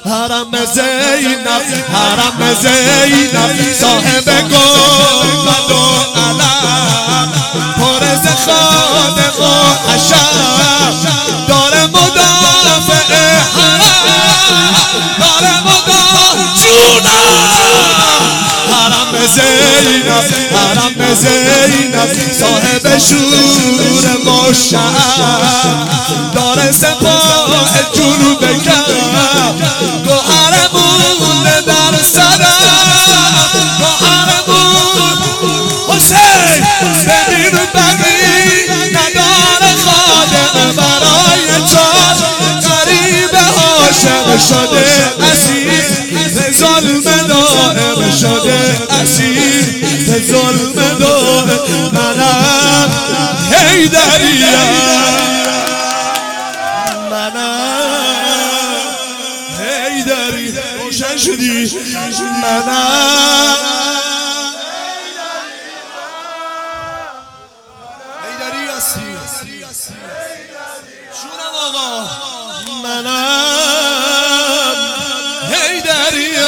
حرم زینب حرم زینب صاحب گنبد و علم پر ز خادم و حشم داره مدافع حرم داره مدافع جونم حرم زینب حرم زینب صاحب شور مشعل داره سپاه جنوب کم گوهرمون در سرم گوهرمون حسین ببین بقی نداره خادم برای چار غریب هاشم شده اسیر به ظلم دائم شده اسیر به ظلم دائم منم حیدریم حیدری روشن شدی منم حیدری هستی جونم آقا منم حیدریم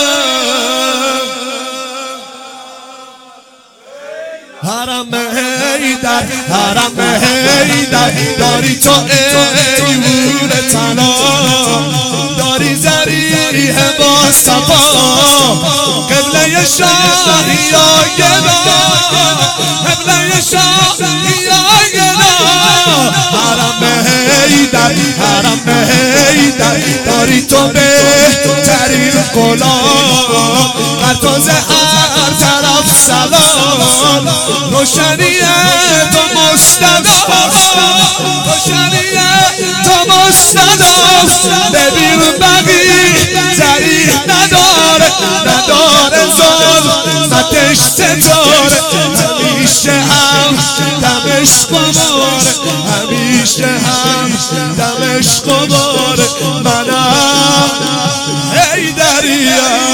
حرم حیدر حرم حیدر داری تو ایوون طلا داری ذریح با صفا قبله شاهی آگنا قبله شاهی آگنا حرم حیدر حرم حیدر داری تو بهترین غلام قرطاز هر طرف سلام روشنیه تو مستقام روشنیه تو مستقام ببین بقی ذریح نداره نداره ظلمتش ستاره همیشه هم دمش قماره همیشه هم دمش قماره منم حیدریم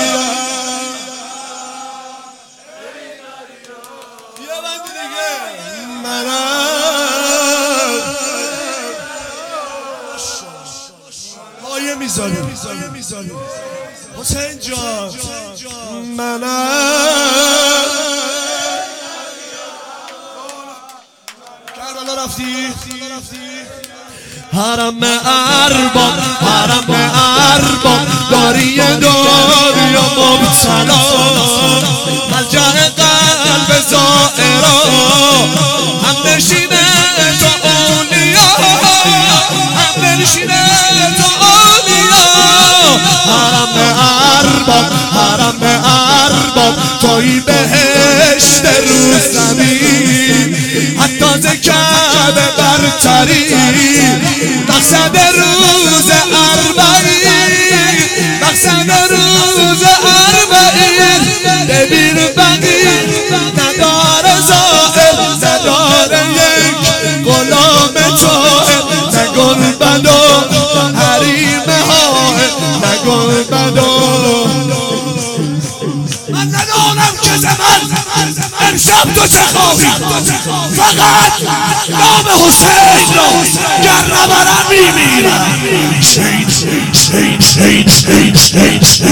مایه میذاریم حسین جان منم کربلا رفتی حرم ارباب حرم ارباب داری دنیا مبتلا ملجأ قلب زائرا هم نشینه تو اولیا هم نشینه تو اولیا حرم ارباب حرم ارباب توی بهشت رو زمین حتی ز کعبه برتری مقصد روز اربعین مقصد روز اربعین ببین بقی نداره ظاهر نداره یک غلام طاهر نه گنبد و حریم ها نه گنبد و من ندانم که زمن امشب تو چه خواهی فقط نام حسین را گر نبرم میمیرم